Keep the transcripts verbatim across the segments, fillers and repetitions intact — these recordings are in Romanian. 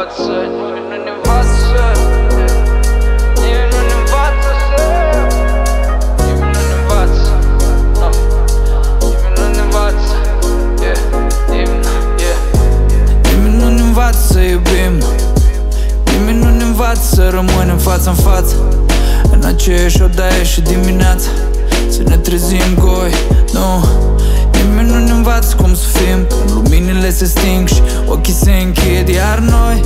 învață, nimeni nu ne învață, nimeni nu ne învață, nimeni nu ne învață, nimeni nu ne învață, yeah, nimeni, yeah. Nimeni nu ne învață să iubim, nimeni nu ne învață să rămânem față-n față în aceeași odaie și dimineața să ne trezim goi, nu. Nimeni nu ne învață cum să fim când luminile se sting și ochii se închid. Iar noi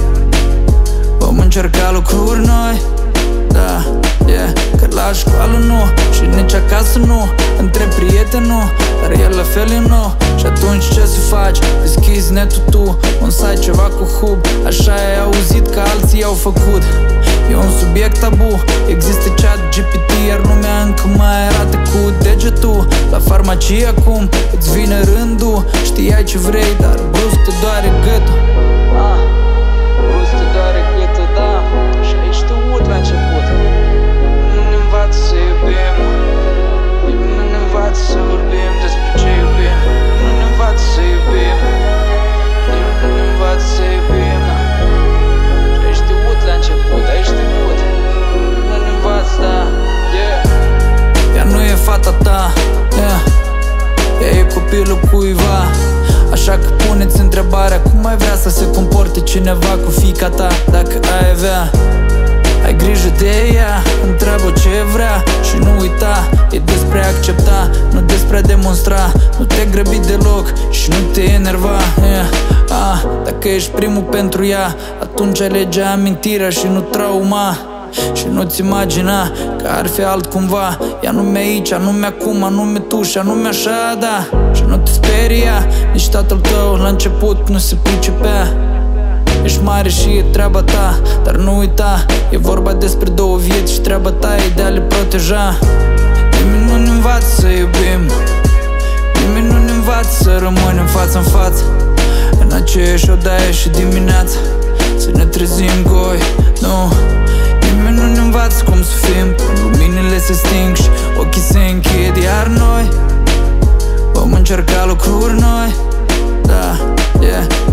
vom încerca lucruri noi, da, yeah. Că la școală nu și nici acasă nu, între prieteni nu, dar el la fel e nou. Și atunci ce să faci? Deschizi netul tu, un site ceva cu hub, așa ai auzit că alții au făcut. E un subiect tabu, există chat G P T, iar lumea încă mai arată cu degetul. La farmacie acum îți vine rândul, știai ce vrei, dar brusc te doare gâtul. Ah, brusc te doare gâtul, da, și ai știut la început. Nu ne învață să iubim, nimeni nu ne învață să vorbim despre ce iubim. Nu ne învață să iubim, nimeni nu ne învață să iubim, da. Și ai știut la început, ai știut. Nu ne învață, da, yeah. Ea nu e fata ta, yeah. Ea e copilul cuiva. Așa că puneți întrebarea, cum ai vrea să se comporte cineva cu fiica ta dacă ai avea? Ai grijă de ea, întreabă ce vrea și nu uita, e despre a accepta, nu despre a demonstra. Nu te grăbi deloc și nu te enerva, yeah. Ah, dacă ești primul pentru ea, atunci alege amintirea și nu trauma. Și nu-ți imagina că ar fi altcumva. Ea nu-mi aici, anume acum, anume tu și anume așa, da. Și nu te speria, nici tatăl tău la început nu se pricepea. Ești mare și e treaba ta, dar nu uita, e vorba despre două vieți și treaba ta e de a le proteja. Nimeni nu ne învață să iubim, nimeni nu ne învață să rămânem față-n față în aceeași odaie și dimineața să ne trezim goi, nu. Nimeni nu ne învață cum să fim când luminile se sting și ochii se închid. Iar noi vom încerca lucruri noi, da, yeah.